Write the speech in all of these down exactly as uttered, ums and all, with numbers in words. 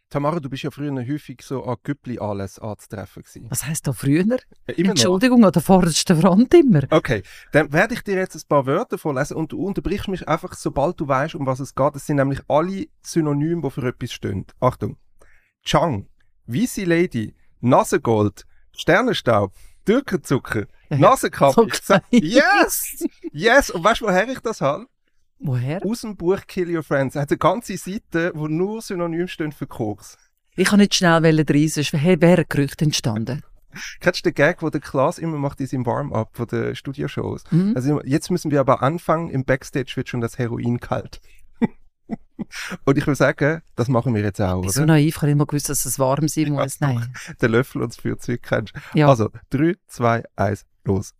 Tamara, du bist ja früher häufig so an Güppli-Anlässen anzutreffen gewesen. Was heisst da früher? Ja, immer Entschuldigung, noch. an der vordersten Front immer. Okay, dann werde ich dir jetzt ein paar Wörter vorlesen und du unterbrichst mich einfach, sobald du weißt, um was es geht. Das sind nämlich alle Synonyme, die für etwas stehen. Achtung. Chang, weisse Lady, Nasengold, Sternenstaub, Türkenzucker, Nasenkappe. So Yes! Yes! Und weißt du, woher ich das habe? Woher? Aus dem Buch Kill Your Friends. Er hat eine ganze Seite, wo nur Synonyme stehen für Koks. Ich kann nicht schnell rein, sonst wäre ein Gerücht entstanden. Kennst du den Gag, den der Klaas immer macht in seinem Warm-up von den Studioshows? Mhm. Also jetzt müssen wir aber anfangen, im Backstage wird schon das Heroin kalt. Und ich will sagen, das machen wir jetzt auch, Ich bin oder? so naiv, ich habe immer gewusst, dass es warm sein muss. Ja, Nein. Der Löffel und das Feuerzeug kennst du. Ja. Also, drei, zwei, eins, los.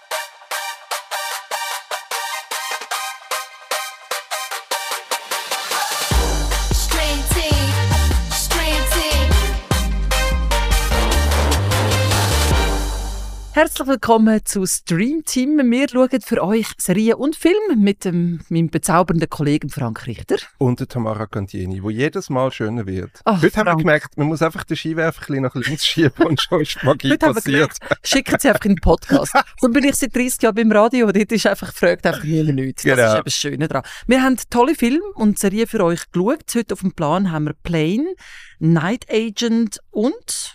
Herzlich willkommen zu Stream Team. Wir schauen für euch Serien und Filme mit dem, meinem bezaubernden Kollegen Frank Richter. Und der Tamara Cantieni, wo jedes Mal schöner wird. Ach, Heute haben wir Frank. gemerkt, man muss einfach den Skiwerfer ein bisschen nach links schieben und schon ist Magie Heute haben wir passiert. gemerkt, schicken Sie einfach in den Podcast. So bin ich seit dreißig Jahren beim Radio und dort ist einfach gefragt, einfach niemand nichts. Das Genau. ist eben das Schöne daran. Wir haben tolle Filme und Serien für euch geschaut. Heute auf dem Plan haben wir Plane, Night Agent und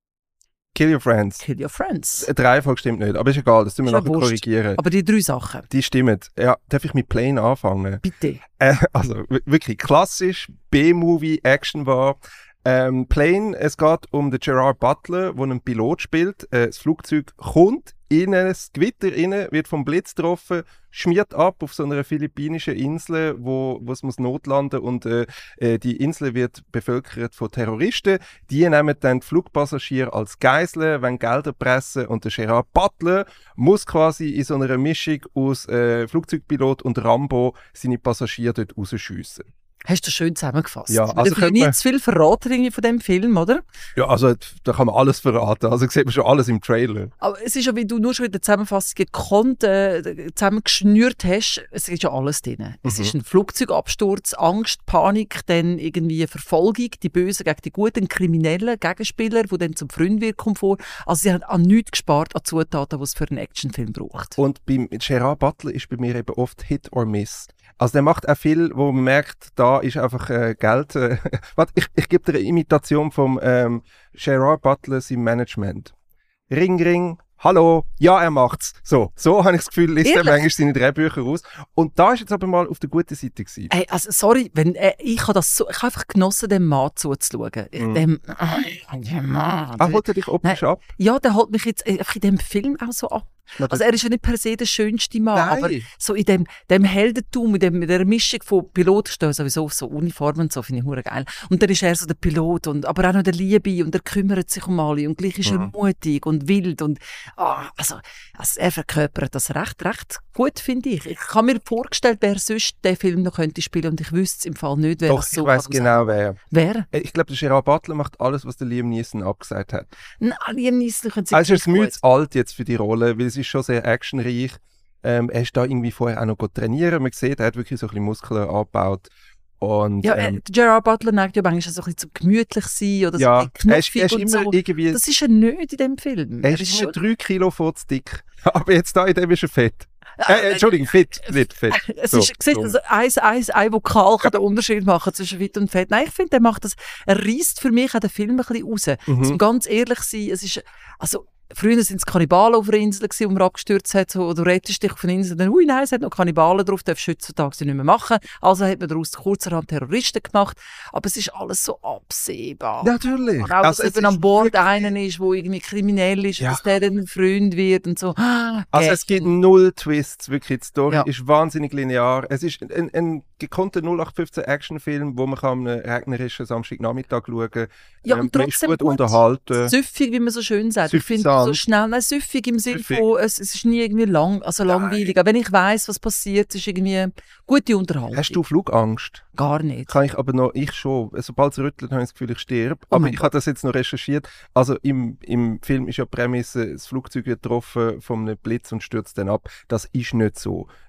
Kill Your Friends. Kill Your Friends. Die Reihenfolge stimmt nicht, aber ist egal, das tun wir Ist ja nachher wurscht. korrigieren. Aber die drei Sachen, Die stimmen. Ja, darf ich mit Plane anfangen? bitte. Äh, also w- wirklich klassisch B-Movie, Action war. Ähm, Plane, es geht um den Gerard Butler, der einen Pilot spielt. Äh, das Flugzeug kommt in ein Gewitter rein, wird vom Blitz getroffen, schmiert ab auf so einer philippinischen Insel, wo, wo es muss notlanden und äh, äh, die Insel wird bevölkert von Terroristen. Die nehmen dann die Flugpassagiere als Geiseln, wollen Gelder pressen und der Gerard Butler muss quasi in so einer Mischung aus äh, Flugzeugpilot und Rambo seine Passagiere dort rausschiessen. Hast du schön zusammengefasst. Ja, Wir also dürfen könnte nicht man- zu viel verraten irgendwie von dem Film, oder? Ja, also da kann man alles verraten. Also sieht man schon alles im Trailer. Aber es ist ja, wie du nur schon in der Zusammenfassung gekonnt äh, zusammengeschnürt hast, es ist ja alles drin. Es Mhm. ist ein Flugzeugabsturz, Angst, Panik, dann irgendwie eine Verfolgung, die Bösen gegen die guten, kriminellen Gegenspieler, die dann zum Freund wird, kommt vor. Also sie haben an nichts gespart, an Zutaten, die es für einen Actionfilm braucht. Und beim Gerard Butler ist bei mir eben oft Hit or Miss. Also der macht auch viel, wo man merkt, da ist einfach äh, Geld. Äh, warte, ich, ich gebe dir eine Imitation vom ähm, Gerard Butler im Management. Ring, ring, hallo, ja, er macht's. So, so habe ich das Gefühl, liest er Ehrlich? manchmal seine Drehbücher raus. Und da ist jetzt aber mal auf der guten Seite gewesen. Hey, also sorry, wenn, äh, ich habe das so, ich habe einfach genossen, dem Mann zuzuschauen. Ich, Mhm. dem, äh, dem Mann. Ah, holt er dich optisch ab? Ja, der holt mich jetzt äh, einfach in dem Film auch so ab. Na, Also er ist ja nicht per se der schönste Mann, Nein. aber so in dem, dem Heldentum, in, dem, in der Mischung von Pilot, stehen sowieso auf so Uniformen und so, finde ich hure geil. Und dann ist er so der Pilot, und, aber auch noch der Liebe, und er kümmert sich um alle und gleich ist er Mhm. mutig und wild und ah, also, also er verkörpert das recht, recht gut, finde ich. Ich habe mir vorgestellt, wer sonst den Film noch könnte spielen, und ich wüsste es im Fall nicht, wer Doch, das ich so weiss kann. genau wer. Wer? Äh, Ich glaube, der Gerard Butler macht alles, was der Liam Neeson abgesagt hat. Nein, Liam Neeson können sie Also er ist gleich müde gut. zu alt jetzt für die Rolle, weil es ist schon sehr actionreich. Ähm, er ist da irgendwie vorher auch noch gut trainieren. Man sieht, er hat wirklich so ein bisschen Muskeln angebaut. Und, Ja, äh, ähm, Gerard Butler neigt ja manchmal so ein bisschen zum gemütlich sein oder ja, so ein bisschen er ist, knuffig er ist und immer so. irgendwie, Das ist er nicht in dem Film. er ist immer drei Kilo vor zu dick. Aber jetzt da in dem ist er fett. Äh, äh, Entschuldigung, fit, nicht fett. Es So, ist, siehst, so. also ein, ein, ein Vokal kann den Unterschied machen zwischen Fit und Fett. Nein, ich finde, er macht das, er reißt für mich auch den Film ein bisschen raus. Mhm. Zum ganz ehrlich sein, es ist, also, früher waren es Kannibalen auf der Insel, gewesen, wo man abgestürzt hat, so, du rettest dich auf der Insel, dann, ui, nein, es hat noch Kannibalen drauf, darfst du heutzutage nicht mehr machen. Also hat man daraus kurzerhand Terroristen gemacht. Aber es ist alles so absehbar. Natürlich. Und auch, dass Also, es eben ist an Bord wirklich- einer ist, der irgendwie kriminell ist, Ja. dass der dann ein Freund wird und so. Ah, Also geil. es gibt null Twists, wirklich. Die Story Ja. ist wahnsinnig linear. Es ist ein, ein gekonnter null acht fünfzehn Actionfilm, wo man kann am regnerischen Samstagnachmittag schauen kann. Ja, und man ist trotzdem gut, gut. unterhalten. Süffig, wie man so schön sagt. Ich finde Süffisant. so schnell, nein, süffig im Sinne Süffig. von, es, es ist nie irgendwie lang, also langweilig. Aber wenn ich weiss, was passiert, es ist irgendwie gute Unterhaltung. Hast du Flugangst? Gar nicht. Kann ich aber noch, ich schon. Sobald es rüttelt, habe ich das Gefühl, ich sterbe. Oh aber mein ich habe das jetzt noch recherchiert. Also im, im Film ist ja die Prämisse, das Flugzeug wird getroffen von einem Blitz und stürzt dann ab. Das ist nicht so.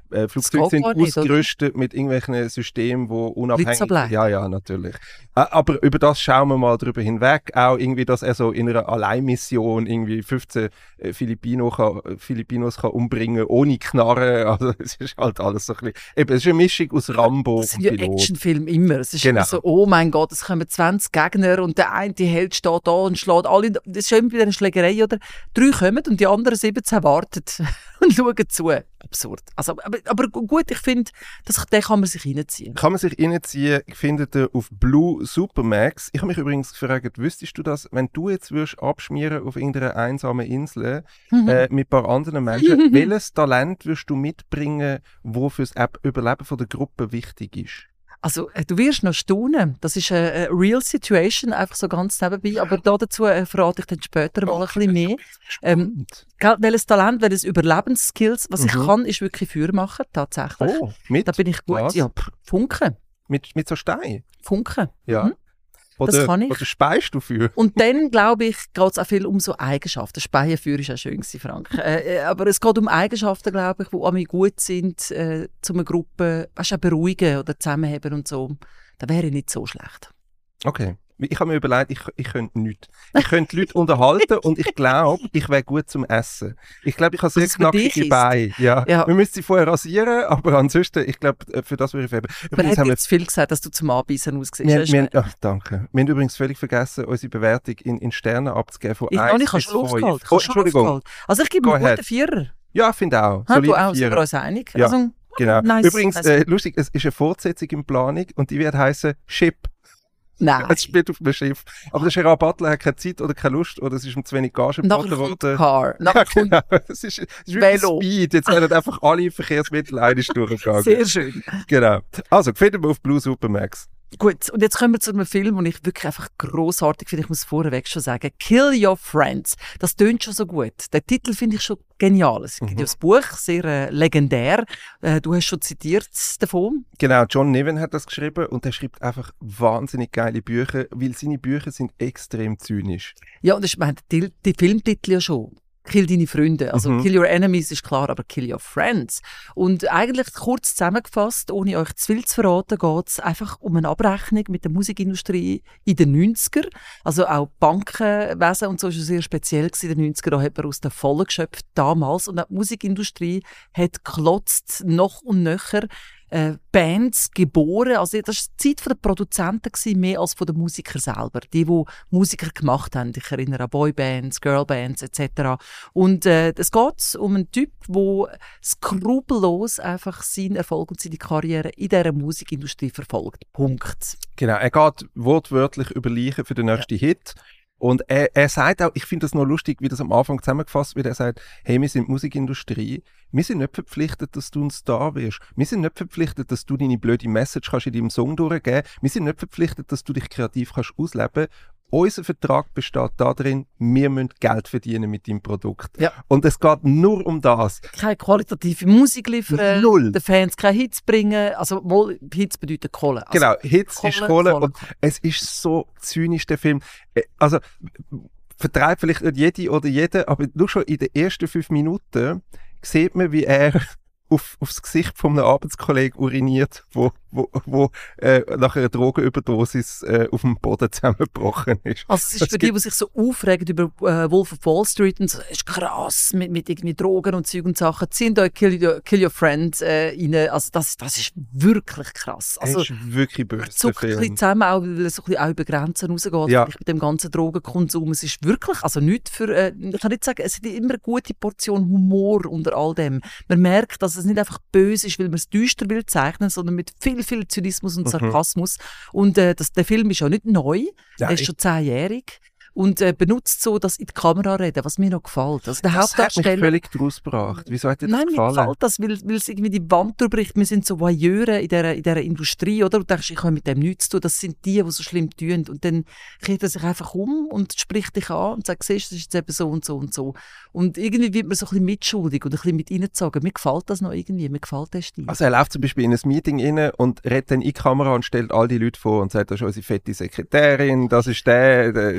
Äh, Flugzeuge sind nicht, ausgerüstet oder? Mit irgendwelchen Systemen, die unabhängig sind. Ja, ja, natürlich. Äh, aber über das schauen wir mal drüber hinweg. Auch irgendwie, dass er so in einer Alleinmission irgendwie fünfzehn äh, Filipino kann, Filipinos kann umbringen ohne Knarren. Also es ist halt alles so ein bisschen... Eben, es ist eine Mischung aus Rambo das und Pilot. Das sind ja Actionfilme immer. Es ist genau. immer so, oh mein Gott, es kommen zwanzig Gegner und der eine die Held steht da und schlägt alle... Das ist schon immer wieder eine Schlägerei, oder? Drei kommen und die anderen siebzehn warten und schauen zu. Absurd. Also, aber, aber gut, ich finde, den kann man sich reinziehen. Kann man sich reinziehen. Ich finde den auf Blue Supermax. Ich habe mich übrigens gefragt, wüsstest du das, wenn du jetzt würdest abschmieren auf irgendeiner einsamen Insel mhm. äh, mit ein paar anderen Menschen, welches Talent würdest du mitbringen, das für das Überleben von der Gruppe wichtig ist? Also, äh, du wirst noch staunen. Das ist eine, eine real situation, einfach so ganz nebenbei. Aber da dazu äh, verrate ich dann später mal ein bisschen mehr. Ähm, welches Talent, welches Überlebensskills, was mhm. ich kann, ist wirklich Feuer machen, tatsächlich. Oh, mit? Da bin ich gut. Was? Ja, Funken. Mit, mit so Stein? Funken. Ja. Mhm. Oder, das kann ich. Oder speist du für? Und dann, glaube ich, geht es auch viel um so Eigenschaften. Speienfeuer ist ja schön gewesen, Frank. Äh, aber es geht um Eigenschaften, glaube ich, die an mir gut sind, äh, zu einer Gruppe, weißt du, beruhigen oder zusammenheben und so. Da wäre ich nicht so schlecht. Okay. Ich habe mir überlegt, ich, ich könnte nichts. Ich könnte Leute unterhalten und ich glaube, ich wäre gut zum Essen. Ich glaube, ich habe sehr knackige Beine. Ja. Ja. Wir müssen sie vorher rasieren, aber ansonsten, ich glaube, für das würde ich färben. Man hat jetzt viel gesagt, dass du zum Anbeißen aussiehst. Wir, wir, ach, danke. Wir haben übrigens völlig vergessen, unsere Bewertung in, in Sternen abzugeben von ich, eins ich bis fünf. Oh, Entschuldigung. Also ich gebe mir einen guten Vierer. Ja, ich finde auch. Ha, du auch, sind wir uns einig? Ja, also, genau. Nice, übrigens, nice. Äh, lustig, es ist eine Fortsetzung in Planung und die wird heißen Ship. Nein. Es spielt auf einem Schiff. Aber der Gerard Butler hat keine Zeit oder keine Lust oder es ist ihm zu wenig Gage geboten worden. Car. Ja, genau. Es ist, es ist wirklich Speed. Jetzt werden einfach alle Verkehrsmittel einig durchgegangen. Sehr schön. Genau. Also, finden wir auf Blue Supermax. Gut, und jetzt kommen wir zu einem Film, den ich wirklich einfach grossartig finde. Ich muss vorweg schon sagen, Kill Your Friends. Das tönt schon so gut. Den Titel finde ich schon genial. Es gibt mhm. ja das Buch, sehr äh, legendär. Äh, du hast schon zitiert davon. Genau, John Niven hat das geschrieben und er schreibt einfach wahnsinnig geile Bücher, weil seine Bücher sind extrem zynisch. Ja, und ich meine, die, die Filmtitel ja schon. Kill deine Freunde. Also mhm. Kill your enemies ist klar, aber Kill your friends. Und eigentlich kurz zusammengefasst, ohne euch zu viel zu verraten, geht es einfach um eine Abrechnung mit der Musikindustrie in den neunziger. Also auch Bankenwesen und so war schon sehr speziell gewesen in den neunziger. Da hat man aus den Vollen geschöpft damals. Und auch die Musikindustrie hat geklotzt, noch und nöcher. Äh, Bands geboren, also das war die Zeit der Produzenten gewesen, mehr als von den Musikern selber, die, die Musiker gemacht haben. Ich erinnere an Boybands, Girlbands et cetera. Und äh, es geht um einen Typ, der skrupellos einfach seinen Erfolg und seine Karriere in dieser Musikindustrie verfolgt. Punkt. Genau, er geht wortwörtlich über Leichen für den nächsten ja. Hit. Und er, er sagt auch, ich finde das noch lustig, wie das am Anfang zusammengefasst wird, er sagt, hey, wir sind Musikindustrie, wir sind nicht verpflichtet, dass du ein Star wirst. Wir sind nicht verpflichtet, dass du deine blöde Message kannst in deinem Song durchgeben. Wir sind nicht verpflichtet, dass du dich kreativ kannst ausleben. Unser Vertrag besteht darin, wir müssen Geld verdienen mit deinem Produkt. Ja. Und es geht nur um das. Keine qualitative Musik liefern, Null. Den Fans keine Hits bringen. Also mal, Hits bedeuten Kohle. Also, genau, Hits Kohle, ist Kohle, Kohle. Und es ist so zynisch, der Film. Also, vertreibt vielleicht nicht jede oder jeder, aber nur schon in den ersten fünf Minuten sieht man, wie er auf, aufs Gesicht von einem Arbeitskollegen uriniert, wo, wo, wo äh, nach einer Drogenüberdosis äh, auf dem Boden zusammengebrochen ist. Also es ist das für die, die sich so aufregen über äh, Wolf of Wall Street und so, das ist krass mit, mit irgendwie Drogen und Zeug und Sachen, ziehen da Kill Your, Kill Your Friend äh, rein. Also das, das ist wirklich krass. Also, das ist wirklich böse. Zuckt ein bisschen zusammen, auch, weil es so ein bisschen auch über Grenzen rausgeht, ja. mit dem ganzen Drogenkonsum. Es ist wirklich, also nicht für, äh, ich kann nicht sagen, es ist immer eine gute Portion Humor unter all dem. Man merkt, dass es nicht einfach böse ist, weil man es düster will zeichnen, sondern mit viel, viel Zynismus und Sarkasmus. Mhm. Und äh, das, der Film ist ja nicht neu, ja, er ist schon zehnjährig. Und äh, benutzt so, dass in die Kamera reden, was mir noch gefällt. Also der das Hauptdarsteller, hat mich völlig draus gebracht. Wieso hat dir das Nein, gefallen? Nein, mir gefällt das, weil, weil es irgendwie die Wand durchbricht. Wir sind so Voyeure in dieser, in dieser Industrie, oder? Du denkst, ich habe mit dem nichts zu tun. Das sind die, die so schlimm tun. Und dann kehrt er sich einfach um und spricht dich an und sagt, siehst du, das ist jetzt eben so und so und so. Und irgendwie wird man so ein bisschen mitschuldig und ein bisschen mit reingezogen. Mir gefällt das noch irgendwie. Mir gefällt der Stil. Also er läuft zum Beispiel in ein Meeting rein und redet dann in die Kamera und stellt all die Leute vor und sagt, das ist unsere fette Sekretärin, das ist der, der, der, der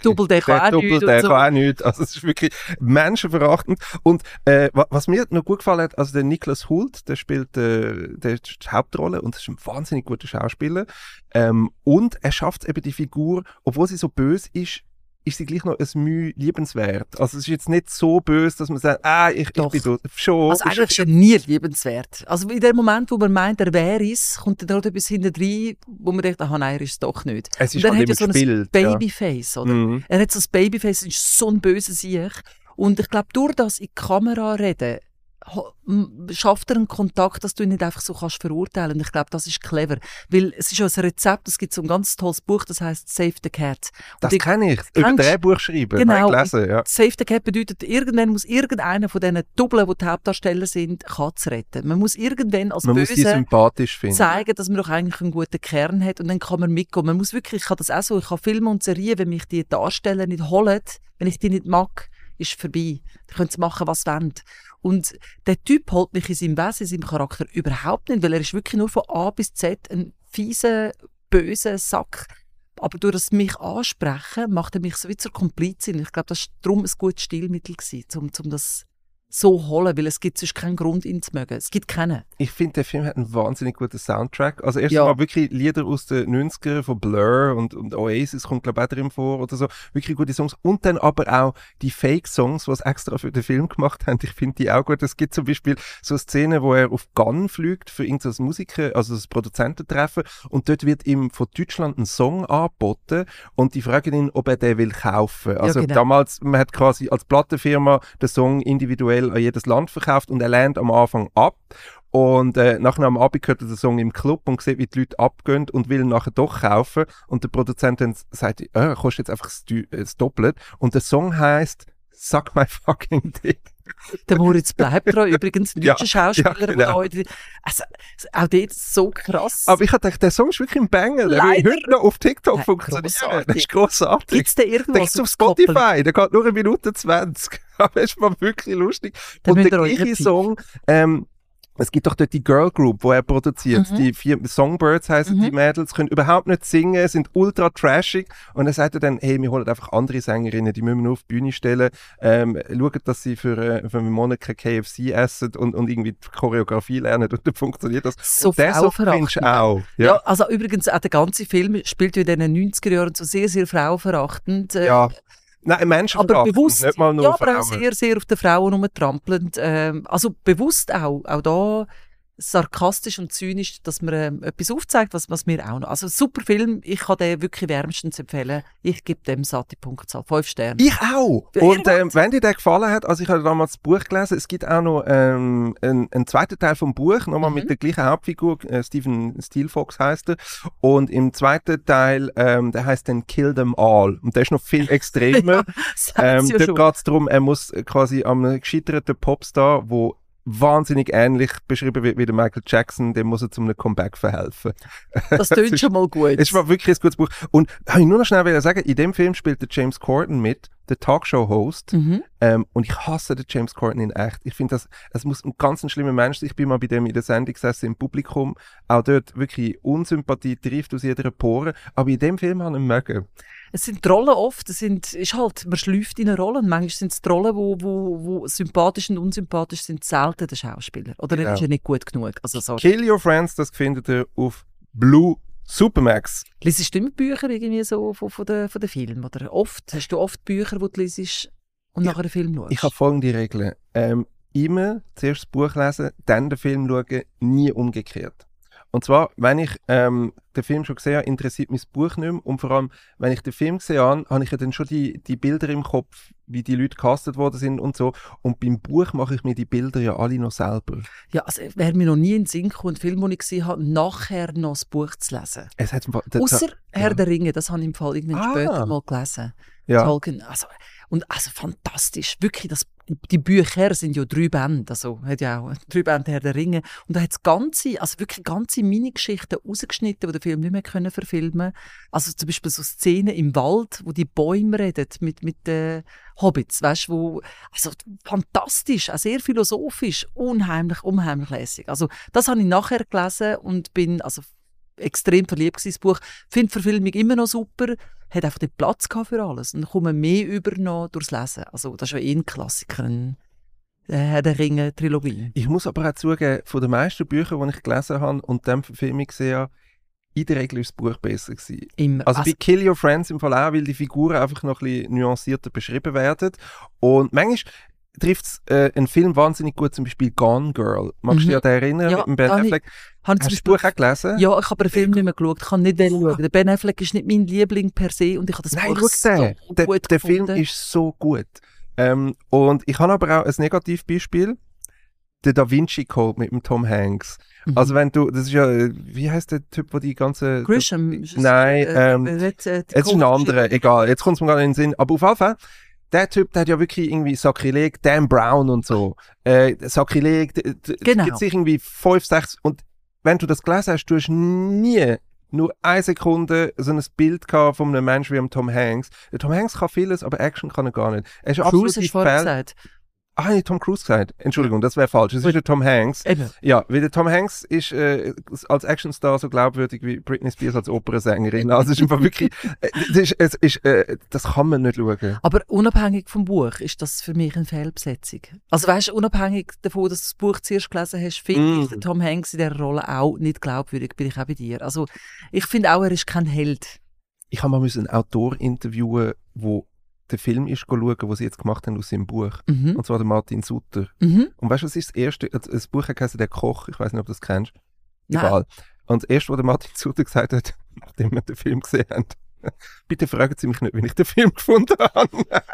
Double, der kann auch nichts. Der so. kann auch nichts. Also es ist wirklich menschenverachtend. Und äh, was mir noch gut gefallen hat, also der Nicholas Hoult, der spielt äh, der die Hauptrolle und ist ein wahnsinnig guter Schauspieler. Ähm, und er schafft eben die Figur, obwohl sie so böse ist, ist sie gleich noch ein Mühe liebenswert. Also es ist jetzt nicht so böse, dass man sagt, ah, ich, ich bin dort. Schon. Also eigentlich ist er nie liebenswert. Also in dem Moment, wo man meint, er wäre es, kommt dann dort etwas hinten rein, wo man denkt, ah nein, er ist es doch nicht. Es ist und er halt hat ja so gespielt, ein Babyface, ja. oder? Mhm. Er hat so ein Babyface, ist so ein böser Sieg. Und ich glaube, durch das in die Kamera reden, schafft er einen Kontakt, dass du ihn nicht einfach so kannst verurteilen. Und ich glaube, das ist clever. Weil es ist ja ein Rezept, es gibt so ein ganz tolles Buch, das heisst Save the Cat. Und das kenne ich. Über Drehbuch schreiben. Genau. Ich gelesen, ja. Save the Cat bedeutet, irgendwann muss irgendeiner von diesen Doppeln, die die Hauptdarsteller sind, Katz retten. Man muss irgendwann als man Böse muss die sympathisch finden. zeigen, dass man doch eigentlich einen guten Kern hat und dann kann man mitgehen. Man muss wirklich, ich habe das auch so, ich habe Filme und Serien, wenn mich die Darsteller nicht holen, wenn ich die nicht mag, ist vorbei. Die können machen, was sie wollen. Und der Typ holt mich in seinem Wesen, in seinem Charakter überhaupt nicht, weil er ist wirklich nur von A bis Z ein fieser, böser Sack. Aber durch das mich ansprechen, macht er mich so wie zur Komplizin. Ich glaube, das war darum ein gutes Stilmittel gewesen, um, um das so holen, weil es gibt sonst keinen Grund, ihn zu mögen. Es gibt keinen. Ich finde, der Film hat einen wahnsinnig guten Soundtrack. Also erstens Ja. mal wirklich Lieder aus den neunzigern von Blur und, und Oasis kommt glaube ich auch drin vor oder so. Wirklich gute Songs. Und dann aber auch die Fake-Songs, die sie extra für den Film gemacht haben. Ich finde die auch gut. Es gibt zum Beispiel so eine Szene, wo er auf Cannes fliegt für irgendein Musiker, also das Produzententreffen und dort wird ihm von Deutschland ein Song angeboten und die fragen ihn, ob er den will kaufen. Also Ja, genau. damals, man hat quasi als Plattenfirma den Song individuell an jedes Land verkauft und er lehnt am Anfang ab. Und äh, nachher am Abend hört er den Song im Club und sieht, wie die Leute abgehen und will ihn nachher doch kaufen. Und der Produzent dann sagt, äh, kostet jetzt einfach das, Dü- äh, das Doppelt. Und der Song heisst Suck My Fucking Dick. Der Moritz bleibt dran, übrigens ein Ja, deutscher Schauspieler. ja, genau. der heute, also, auch dort so krass. Aber ich habe gedacht, der Song ist wirklich ein Banger. Der Leider. will heute noch auf TikTok Ja, funktionieren. grossartig. Das ist grossartig. Gibt es da Der irgendwas ist auf Spotify, der geht nur eine Minute zwanzig. Aber es ist mal wirklich lustig. Dann Und müsst der ihr euch gleiche repeat. Song, ähm, es gibt doch dort die Girl Group, die er produziert. Mhm. Die vier Songbirds heißen Mhm. die Mädels, können überhaupt nicht singen, sind ultra trashig. Und er sagt dann, hey, wir holen einfach andere Sängerinnen, die müssen wir nur auf die Bühne stellen. Ähm, schauen, dass sie für, äh, für einen Monat kein K F C essen und, und irgendwie die Choreografie lernen. Und dann funktioniert das. So und der Song findest du auch. Ja. Ja. also übrigens auch der ganze Film spielt ja in den neunziger Jahren so sehr, sehr frauenverachtend. äh, ja. Nein, Menschen Aber bewusst, nicht mal nur ja, aber auch Frauen. sehr, sehr auf den Frauen rumtrampelnd. Ähm, also bewusst auch, auch da sarkastisch und zynisch, dass man ähm, etwas aufzeigt, was, was mir auch noch... Also super Film, ich kann den wirklich wärmstens empfehlen. Ich gebe dem satte Punktzahl, fünf Sterne. Ich auch. Ja, Und ihr ähm, wenn dir der gefallen hat, also ich habe damals das Buch gelesen, es gibt auch noch ähm, einen, einen zweiten Teil vom Buch, nochmal Mhm. mit der gleichen Hauptfigur, äh, Stephen Steelfox heißt er. Und im zweiten Teil, ähm, der heißt dann Kill Them All. Und der ist noch viel extremer. Sagt's ähm, ja dort schon. geht es darum, er muss quasi am gescheiterten Popstar, wo wahnsinnig ähnlich beschrieben wird wie der Michael Jackson, dem muss er zu einem Comeback verhelfen. Das tönt schon mal gut. Es war wirklich ein gutes Buch. Und habe ich nur noch schnell sagen, in dem Film spielt der James Corden mit, der Talkshow-Host. Mhm. Ähm, und ich hasse den James Corden in echt. Ich finde, das, das muss ein ganz ein schlimmer Mensch sein. Ich bin mal bei dem in der Sendung gesessen, im Publikum. Auch dort wirklich Unsympathie trifft aus jeder Pore. Aber in dem Film habe ich ihn mögen. Es sind die Rollen oft, es sind, ist halt, man schlüpft in eine Rolle. Und manchmal sind es die Rollen, wo, wo, wo sympathisch und unsympathisch sind, selten der Schauspieler. Oder Genau. er ist ja nicht gut genug. Also, sorry. Kill Your Friends, das findet ihr auf Blue Supermax. Liest du immer Bücher irgendwie so von, von den von den Filmen? Oder oft? Hast du oft Bücher, die du liest und Ja, nachher einen Film schaust? Ich habe folgende Regeln. Ähm, immer zuerst das Buch lesen, dann den Film schauen, nie umgekehrt. Und zwar, wenn ich ähm, den Film schon gesehen habe, interessiert mich das Buch nicht mehr. Und vor allem, wenn ich den Film gesehen habe, habe ich ja dann schon die, die Bilder im Kopf, wie die Leute gecastet worden sind und so. Und beim Buch mache ich mir die Bilder ja alle noch selber. Ja, also wäre mir noch nie in den Sinn gekommen, einen Film, den ich gesehen habe, nachher noch das Buch zu lesen. Es hat, der, Außer Herr ja. der Ringe, das habe ich im Fall irgendwann Ah. später mal gelesen. ja. Tolkien, also, und also fantastisch, wirklich, das, die Bücher sind ja drei Bände, also hat ja auch drei Bände Herr der Ringe und da hat es ganze, also wirklich ganze Minigeschichten rausgeschnitten, die der Film nicht mehr können verfilmen. Also zum Beispiel so Szenen im Wald, wo die Bäume reden mit mit den Hobbits, weißt, wo also fantastisch, auch sehr philosophisch, unheimlich, unheimlich lässig. Also das habe ich nachher gelesen und bin also extrem verliebt gewesen, das Buch. Finde die Verfilmung immer noch super. hat einfach nicht Platz gehabt für alles. Und dann kommen mehr über noch durchs Lesen. Also das ist ja eh ein Klassiker, ein Herr der Ringe-Trilogie. Ich muss aber auch zugeben, von den meisten Büchern, die ich gelesen habe und dann Verfilmung gesehen habe, in der Regel ist das Buch besser gewesen. Immer. Also Also- bei Kill Your Friends im Fall auch, weil die Figuren einfach noch ein bisschen nuancierter beschrieben werden. Und manchmal trifft es äh, einen Film wahnsinnig gut, zum Beispiel Gone Girl. Magst du Mhm. dich an den erinnern? Ja, mit dem Ben habe ich- Affleck? Habe ich Hast zum du das Buch Beispiel- auch gelesen? Ja, ich habe den Film nicht mehr geschaut. Ich kann nicht den schauen. Der Ben Affleck ist nicht mein Liebling per se und ich habe das Nein, Buch schau den. so Der, gut der Film gefunden. ist so gut. Ähm, und ich habe aber auch ein Negativbeispiel. Der Da Vinci Code mit dem Tom Hanks. Mhm. Also wenn du, das ist ja, äh, wie heißt der Typ, der die ganze... Grisham. ist es- Nein, ähm, äh, jetzt, äh, die Jetzt ist ein Code- anderer, egal, jetzt kommt es mir gar nicht in den Sinn. Aber auf jeden Fall, der Typ, der hat ja wirklich irgendwie Sakrileg, Dan Brown und so. Äh, Sakrileg, d- d- Genau. gibt sich irgendwie fünf, sechs. Und wenn du das gelesen hast, du hast nie nur eine Sekunde so ein Bild gehabt von einem Menschen wie dem Tom Hanks. Der Tom Hanks kann vieles, aber Action kann er gar nicht. Er ist absolut Cruise hast du vorher gesagt. Ah, nicht Tom Cruise gesagt. Entschuldigung, das wäre falsch. Es ist der Tom Hanks. Eben. Ja, weil der Tom Hanks ist äh, als Actionstar so glaubwürdig wie Britney Spears als Opernsängerin. Also es ist einfach wirklich, äh, das, ist, es ist, äh, das kann man nicht schauen. Aber unabhängig vom Buch ist das für mich eine Fehlbesetzung. Also weißt du, unabhängig davon, dass du das Buch zuerst gelesen hast, finde Mm. ich den Tom Hanks in dieser Rolle auch nicht glaubwürdig, bin ich auch bei dir. Also ich finde auch, er ist kein Held. Ich habe mal einen Autor interviewen, wo den Film ist schauen, den sie jetzt gemacht haben aus seinem Buch. Mhm. Und zwar der Martin Sutter. Mhm. Und weißt du, was ist das erste? Das das Buch hat geheißen «Der Koch». Ich weiß nicht, ob du das kennst. Nein. Egal. Und das erste, was der Martin Sutter gesagt hat, nachdem wir den Film gesehen haben, bitte fragen Sie mich nicht, wie ich den Film gefunden habe.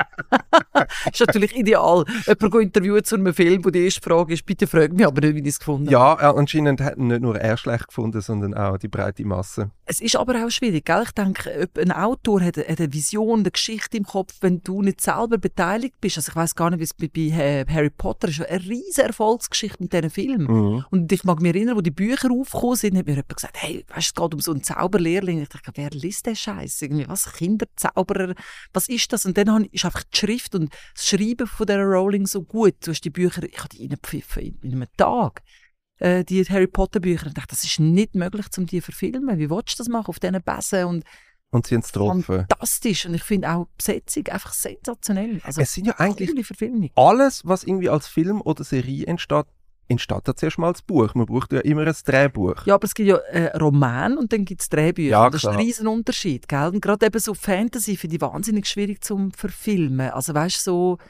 Ist natürlich ideal. Jemand geht interviewen zu einem Film, wo die erste Frage ist, bitte frag mich aber nicht, wie ich es gefunden habe. Ja, äh, anscheinend hat nicht nur er schlecht gefunden, sondern auch die breite Masse. Es ist aber auch schwierig, gell? Ich denke, ob ein Autor hat, hat eine Vision, eine Geschichte im Kopf, wenn du nicht selber beteiligt bist. Also ich weiss gar nicht, wie es bei, bei äh, Harry Potter ist. Eine riesige Erfolgsgeschichte mit diesen Filmen. Mhm. Und ich mag mich erinnern, wo die Bücher aufgekommen sind, hat mir jemand gesagt, hey, weißt, es geht um so einen Zauberlehrling. Ich dachte, wer liest den Scheiß? Irgendwie, was? Kinderzauberer? Was ist das? Und dann habe ich- ist einfach die Schrift und das Schreiben von dieser Rowling so gut. Du hast die Bücher, ich habe die reingepfiffen in, in einem Tag. Äh, die Harry Potter Bücher. Ich dachte, das ist nicht möglich, um die zu verfilmen. Wie willst du das machen auf diesen Besen? Und Und sie haben es getroffen. fantastisch. Und ich finde auch die Besetzung einfach sensationell. Also, Es sind ja eigentlich coole Verfilmung. alles, was irgendwie als Film oder Serie entsteht, entsteht ja zuerst mal als Buch. Man braucht ja immer ein Drehbuch. Ja, aber es gibt ja äh, Roman und dann gibt es Drehbücher. Ja, das ist ein klar. riesen Unterschied, gell? Und gerade eben so Fantasy finde ich wahnsinnig schwierig zum Verfilmen. Also weißt du, so,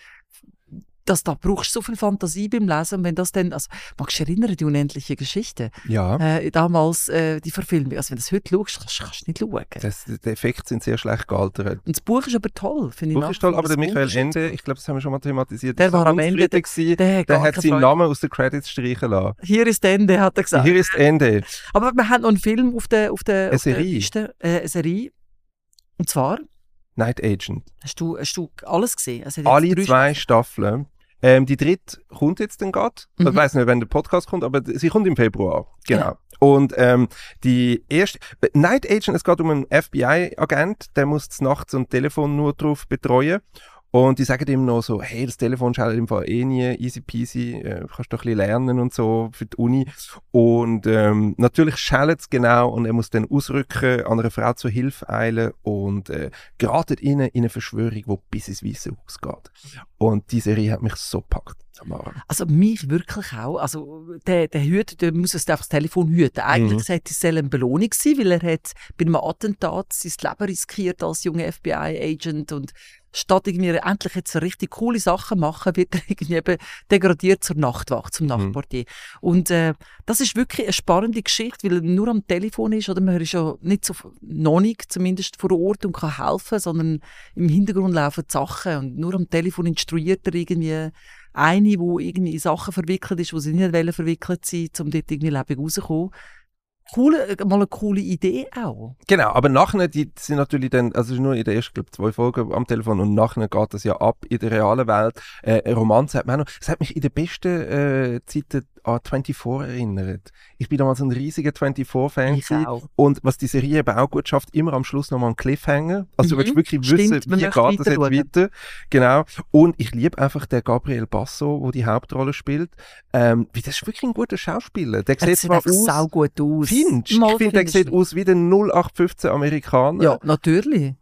dass da brauchst du so viel Fantasie beim Lesen. Und wenn das dann, also, magst du dich erinnern, die unendliche Geschichte? Ja, Äh, damals äh, die Verfilmung. Also wenn du das heute schaust, kannst, kannst du nicht schauen. das, die Effekte sind sehr schlecht gealtert. Und das Buch ist aber toll, finde ich. Buch nach ist wie toll, vor. aber der Das Michael Buch ist- Ende, ich glaube, das haben wir schon mal thematisiert, Der ist war so am Ende, unzufrieden gewesen. der hat Der gar hat keine seinen Freude. Namen aus den Credits streichen lassen. Hier ist das Ende, hat er gesagt. Hier ist das Ende. Aber wir haben noch einen Film auf der, auf der, Eine auf der Serie. Liste. Äh, eine Serie. Und zwar, Night Agent. hast du, hast du alles gesehen? Es hat jetzt Alle drei zwei Staffeln. Ähm, die dritte kommt jetzt dann gerade. Mhm. Ich weiß nicht, wenn der Podcast kommt, aber sie kommt im Februar. Genau. Ja. Und ähm, die erste Night Agent, es geht um einen F B I-Agent, der muss nachts so ein Telefon nur drauf betreuen. Und die sagen ihm noch so, hey, das Telefon schaltet im Fall eh nie, easy peasy, äh, kannst doch ein bisschen lernen und so für die Uni. Und ähm, natürlich schaltet es genau und er muss dann ausrücken, an einer Frau zur Hilfe eilen und äh, geratet ihnen in eine Verschwörung, die bis ins Weisse Haus geht. Und die Serie hat mich so gepackt, Tamara. Also mich wirklich auch. Also der, der Hüter, der muss jetzt einfach das Telefon hüten. Eigentlich Mhm. hätte es eine Belohnung sein, weil er hat bei einem Attentat sein Leben riskiert als junger F B I-Agent und statt irgendwie endlich jetzt so richtig coole Sachen machen, wird er irgendwie eben degradiert zur Nachtwacht, zum Nachtportier. Und äh, das ist wirklich eine spannende Geschichte, weil er nur am Telefon ist, oder man ist ja nicht so, noch nicht zumindest vor Ort und kann helfen, sondern im Hintergrund laufen die Sachen und nur am Telefon instruiert er irgendwie eine, die irgendwie in Sachen verwickelt ist, die sie nicht wollen verwickelt sein, um dort irgendwie lebendig rauszukommen. Coole, mal eine coole Idee auch. Genau, aber nachher, die sind natürlich dann, also es ist nur in den ersten, glaube zwei Folgen am Telefon und nachher geht das ja ab in der realen Welt. Äh, eine Romanze hat man auch noch, es hat mich in den besten äh, Zeiten an vierundzwanzig erinnert. Ich bin damals ein riesiger vierundzwanzig-Fan Ich gewesen. auch. Und was die Serie eben auch gut schafft, immer am Schluss nochmal einen Cliffhanger. Also Mhm, du willst wirklich stimmt, wissen, man wie möchte geht das jetzt weiterschauen. weiter. Genau. Und ich liebe einfach den Gabriel Basso, der die Hauptrolle spielt. Ähm, wie, das ist wirklich ein guter Schauspieler. Der Er sieht sieht zwar einfach aus... sau gut aus. Findest? Mal Ich finde, der findest sieht du. aus wie der null acht fünfzehn Amerikaner. Ja, natürlich.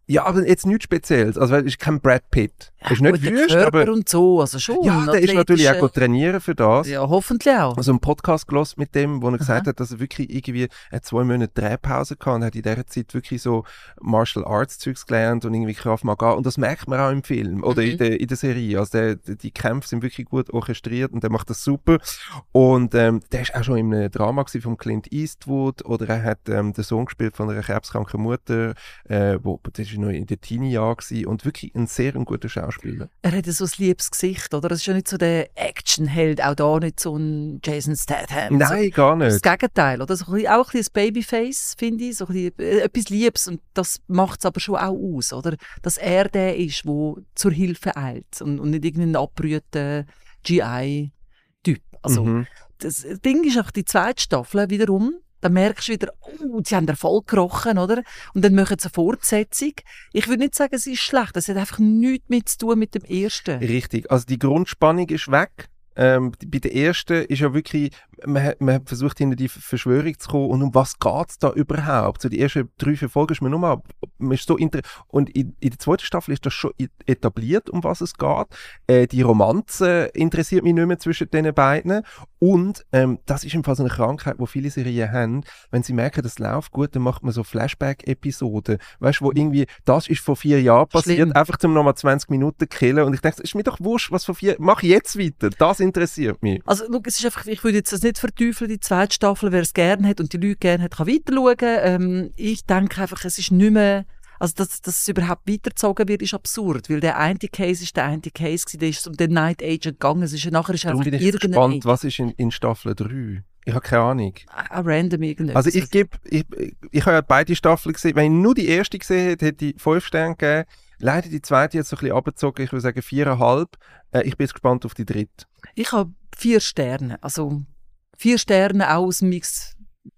Ja, aber jetzt nichts Spezielles. Also, er ist kein Brad Pitt. Er ist Ja, nicht gut, der wüst, Körper aber... und so, also schon. Ja, der ist natürlich auch gut trainieren für das. Ja, hoffentlich auch. Also einen Podcast gehört mit dem, wo er Aha. gesagt hat, dass er wirklich irgendwie er hat zwei Monate Drehpause hatte und hat in dieser Zeit wirklich so Martial Arts Zeugs gelernt und irgendwie Krav Maga. Und das merkt man auch im Film oder Mhm. in, der, in der Serie. Also der, der, die Kämpfe sind wirklich gut orchestriert und der macht das super. Und ähm, der ist auch schon in einem Drama gewesen von Clint Eastwood oder er hat ähm, den Sohn gespielt von einer krebskranken Mutter, äh, wo, das war noch in den Teenie-Jahren gewesen und wirklich ein sehr ein guter Schauspieler. Er hat ja so ein liebes Gesicht, oder? Das ist ja nicht so der Actionheld, auch da nicht so ein Jason Statham. Nein, gar So, das nicht. Gegenteil, oder? So ein bisschen, auch ein bisschen ein Babyface, finde ich. So ein bisschen, äh, etwas Liebes. Und das macht es aber schon auch aus, oder? Dass er der ist, der zur Hilfe eilt und, und nicht irgendein abbrühter G I-Typ. Also, Mhm. das Ding ist auch die zweite Staffel wiederum. Da merkst du wieder, oh, sie haben Erfolg gerochen, oder? Und dann machen sie eine Fortsetzung. Ich würde nicht sagen, sie ist schlecht. Das hat einfach nichts mit zu tun mit dem ersten. Richtig, also die Grundspannung ist weg. Ähm, die- bei der ersten ist ja wirklich, man, hat- man hat versucht, hinter die Verschwörung zu kommen und um was geht es da überhaupt? So die ersten drei, vier Folgen ist man nur mal, man ist so inter und in, in der zweiten Staffel ist das schon i- etabliert, um was es geht. Äh, die Romanze interessiert mich nicht mehr zwischen den beiden und ähm, das ist im Fall so eine Krankheit, wo viele Serien haben. Wenn sie merken, das läuft gut, dann macht man so Flashback-Episoden, weißt du, wo irgendwie, das ist vor vier Jahren passiert, Schlimm. einfach zum nochmal zwanzig Minuten killen und ich denke, ist mir doch wurscht, was vor vier, mach jetzt weiter, das interessiert mich. Also, schau, es ist einfach, ich würde jetzt das nicht verteufeln, die zweite Staffel, wer es gerne hat und die Leute gerne hat, kann weiter schauen. Ähm, ich denke einfach, es ist nicht mehr, also, dass, dass es überhaupt weitergezogen wird, ist absurd, weil der eine Case ist der eine Case gewesen, der ist um den Night Agent gegangen, es ist ja nachher ist Darum einfach bin ich irgendein gespannt, Agent, was ist in, in Staffel drei? Ich habe keine Ahnung. ein random irgendetwas. Also ich gebe, ich, ich habe ja beide Staffeln gesehen. Wenn ich nur die erste gesehen hätte, hätte ich fünf Sterne gegeben. Leider die zweite jetzt so ein bisschen abgezogen, ich würde sagen viereinhalb. Äh, ich bin jetzt gespannt auf die dritte. Ich habe vier Sterne, also vier Sterne auch aus dem Mix.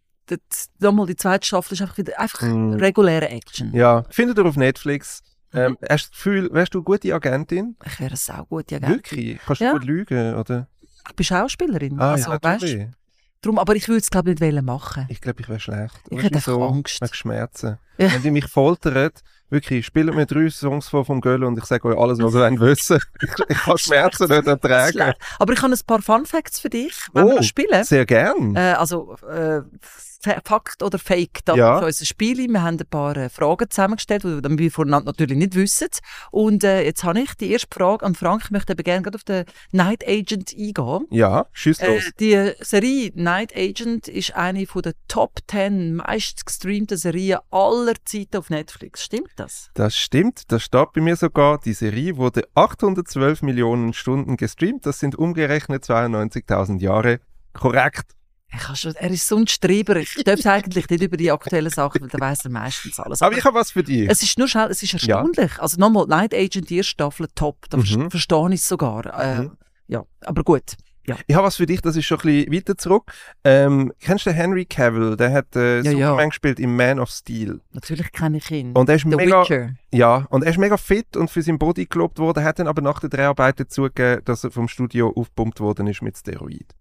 Das- Nochmal, die zweite Staffel ist einfach wieder einfach Mm. reguläre Action. Ja, findet ihr auf Netflix. Mhm. Ähm, hast du das Gefühl, wärst du eine gute Agentin? Ich wäre eine saugute Agentin. Wirklich? Kannst du Ja. gut lügen, oder? Ich bin Schauspielerin. Ah, also, ja, weißt, natürlich. drum, aber ich würde es glaube ich nicht wollen machen. Ich glaube, ich wäre schlecht. Ich Weißt hätte du, einfach so, Angst. wegen Schmerzen. Ja. Wenn die mich foltern, wirklich, spielt mir drei Songs vor vom Göll und ich sage euch alles, was ihr wollt wissen. Ich, ich kann Schmerzen nicht ertragen. Schlecht. Aber ich habe ein paar Fun Facts für dich, wenn wir Oh, noch spielen. sehr gern. Äh, also äh, F- Fakt oder Fake, das Ja. ist unser Spiel. Wir haben ein paar äh, Fragen zusammengestellt, die wir voneinander natürlich nicht wissen. Und äh, jetzt habe ich die erste Frage an Frank. Ich möchte eben gerne gerade auf den Night Agent eingehen. Ja, schieß Äh, los. die Serie Night Agent ist eine von der Top zehn meist gestreamten Serien aller Zeiten auf Netflix. Stimmt das? Das stimmt, das steht bei mir sogar. Die Serie wurde achthundertzwölf Millionen Stunden gestreamt. Das sind umgerechnet zweiundneunzigtausend Jahre. Korrekt. Ich kann schon, er ist so ein Streber. Ich darf eigentlich nicht über die aktuellen Sachen, weil da weiss er meistens alles. Aber ich habe was für dich. es ist nur schnell, es ist erstaunlich. Also nochmal, Night Agent, die erste Staffel, top. Da Mhm. ver- verstehe ich es sogar. Äh, Mhm. Ja, aber gut. Ja. Ich habe was für dich, das ist schon ein bisschen weiter zurück. Ähm, kennst du den Henry Cavill? Der hat äh, Ja, ja. Superman gespielt im Man of Steel. Natürlich kenne ich ihn. Und er ist The mega, Witcher. ja, und er ist mega fit und für sein Body gelobt worden, hat dann aber nach der Dreharbeiten zugegeben, dass er vom Studio aufgepumpt worden ist mit Steroid.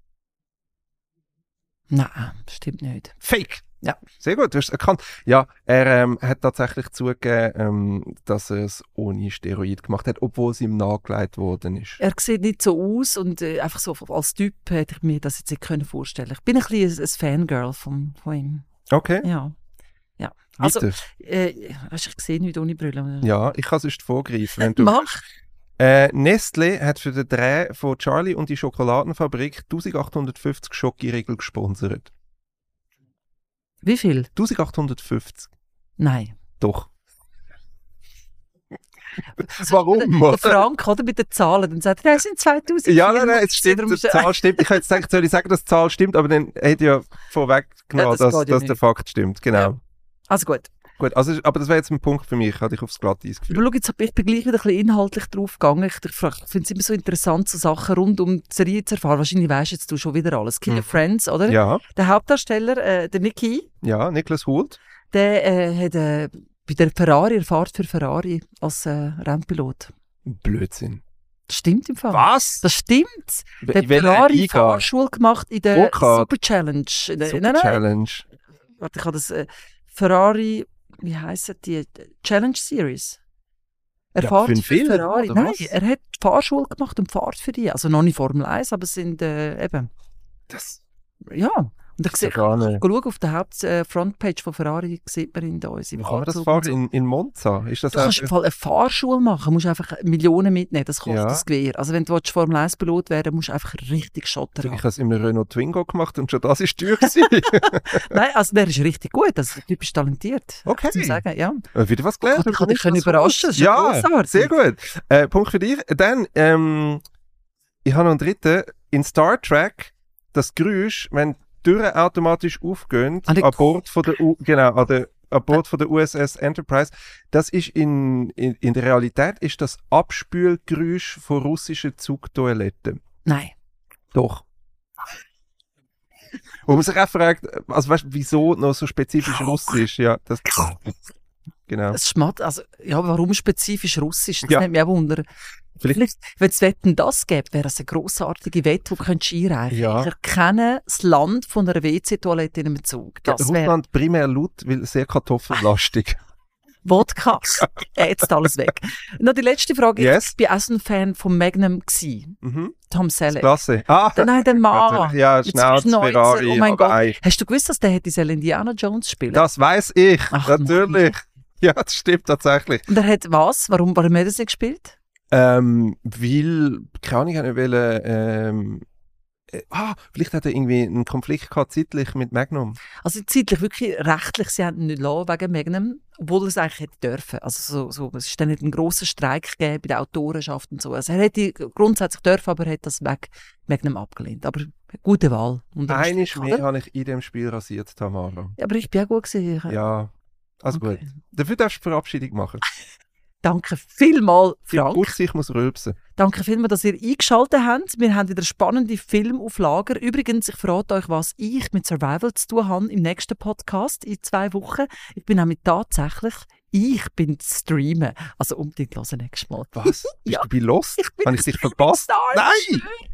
Nein, stimmt nicht. Fake! Ja. Sehr gut, du hast es erkannt. Ja, er ähm, hat tatsächlich zugegeben, ähm, dass er es ohne Steroid gemacht hat, obwohl es ihm nahegelegt worden ist. Er sieht nicht so aus und äh, einfach so als Typ hätte ich mir das jetzt nicht können vorstellen. Ich bin ein bisschen ein, ein Fangirl von, von ihm. Okay, Ja. Ja. Also, weiter. äh, weißt, du, ich sehe nicht ohne Brille. Ja, ich kann sonst vorgreifen. Wenn du Mach! Äh, Nestlé hat für den Dreh von Charlie und die Schokoladenfabrik eintausendachthundertfünfzig Schokoriegel gesponsert. Wie viel? eintausendachthundertfünfzig. Nein. Doch. Also, Warum? Der oder? Frank, oder, mit den Zahlen, dann sagt er, ja, es sind zweitausend. Ja, nein, nein, es stimmt, Darum die Zahl stimmt. Ich hätte jetzt gedacht, soll ich sagen, dass die Zahl stimmt, aber dann hätte ich ja vorweggenommen, Ja, das dass, geht ja dass der nicht. Fakt stimmt. Genau. Ja. Also gut. Gut, also, aber das wäre jetzt ein Punkt für mich, hatte ich aufs Glatteis geführt. Aber schau, jetzt, ich bin gleich wieder ein bisschen inhaltlich drauf gegangen. Ich, ich, frage- ich finde es immer so interessant, so Sachen rund um die Serie zu erfahren. Wahrscheinlich weisst jetzt du schon wieder alles. Kill Your Mhm. Friends, oder? Ja, Der Hauptdarsteller, äh, der Nicky, ja, Niklas Hoult. der äh, hat äh, bei der Ferrari, er fährt für Ferrari als äh, Rennpilot. Blödsinn. Das stimmt im Fall. Was? Das stimmt. Der Ich will Ferrari nicht eingehen. Fahrschule gemacht in der Go-Kart. Super Challenge. In der- Super nein, nein, Challenge. warte, ich habe das äh, Ferrari wie heisst die? Challenge Series. Er Ja, fährt für einen Film, Ferrari. oder Nein, was? er hat die Fahrschule gemacht und fährt für die. Also noch nicht Formel eins, aber es sind äh, eben, Das ja. Und da ist ja sieht, gar nicht. schau auf der Haupt äh, Frontpage von Ferrari, sieht man ihn da. Wie kann man das fahren? In, in Monza? Ist das Du kannst auch- im Fall eine Fahrschule machen, musst einfach Millionen mitnehmen, das kostet Ja. das Gewehr. Also wenn du willst, Formel eins Pilot werden, musst du einfach richtig Schotter Ich haben. habe es in einem Renault Twingo gemacht und schon das ist teuer gewesen. Nein, also der ist richtig gut, also der Typ ist talentiert. Okay. Zum sagen, ja. Äh, Wieder was gelernt. Gott, ich kann dich Das ist überraschen, das ist ja, grossartig. sehr gut. Äh, Punkt für dich. Dann, ähm, ich habe noch einen dritten. In Star Trek, das Geräusch, wenn die Türen automatisch aufgehen, An der- an Bord von der, U genau, an der, an Bord von der U S S Enterprise, das ist in, in, in der Realität ist das Abspülgeräusch von russischen Zugtoiletten. Nein. Doch. Wo man sich auch fragt, also weißt, wieso noch so spezifisch russisch? Ja, das, genau. Es schmatt, also, ja, warum spezifisch Russisch? Das Ja. nimmt mich auch Wunder. Vielleicht- Vielleicht, wenn es Wetten das gäbe, wäre es eine grossartige Wette, die du könntest einreichen Ja. Ich erkenne das Land von einer W C-Toilette in einem Zug. Das wäre Russland primär laut, weil sehr kartoffellastig. Wodka. Äh, Jetzt alles weg. Noch die letzte Frage. Yes. Ich war auch so ein Fan von Magnum. Gewesen. Mhm. Tom Selleck. Klasse. Ah, Dann nein, der Mann. natürlich. Ja, Mit Schnauz, Schnäuzer. Ferrari, Oh mein aber Gott. ei. Hast du gewusst, dass der hätte soll Indiana Jones spielen? Das weiß ich, Ach, natürlich. Ja, das stimmt tatsächlich. Und er hat was? Warum, warum hat er das nicht gespielt? Ähm, weil, keine Ahnung, ich nicht wollen, ähm, äh, ah, vielleicht hat er irgendwie einen Konflikt gehabt, zeitlich mit Magnum. Also zeitlich wirklich rechtlich, sie haben ihn nicht lassen wegen Magnum, obwohl er es eigentlich hätte dürfen. Also so, so, es ist dann nicht ein grosser Streik gegeben bei der Autorenschaft und so. Also er hätte grundsätzlich dürfen, aber er hat das weg Magnum abgelehnt. Aber gute Wahl. Und Eines mehr oder? habe ich in dem Spiel rasiert, Tamara. Ja, aber ich bin auch gut gewesen. Ja, also Okay. gut. Dafür darfst du Verabschiedung machen. Danke vielmals, Die Frank. Putze, ich muss rülpsen. Danke vielmals, dass ihr eingeschaltet habt. Wir haben wieder spannende Filme auf Lager. Übrigens, ich verrate euch, was ich mit Survival zu tun habe im nächsten Podcast in zwei Wochen. Ich bin nämlich tatsächlich, ich bin zu streamen. Also unbedingt hören nächstes Mal. Was? Bist Ja. du bei Lost? Ich bin Habe ich dich verpasst? Star, Nein! ich schwöre.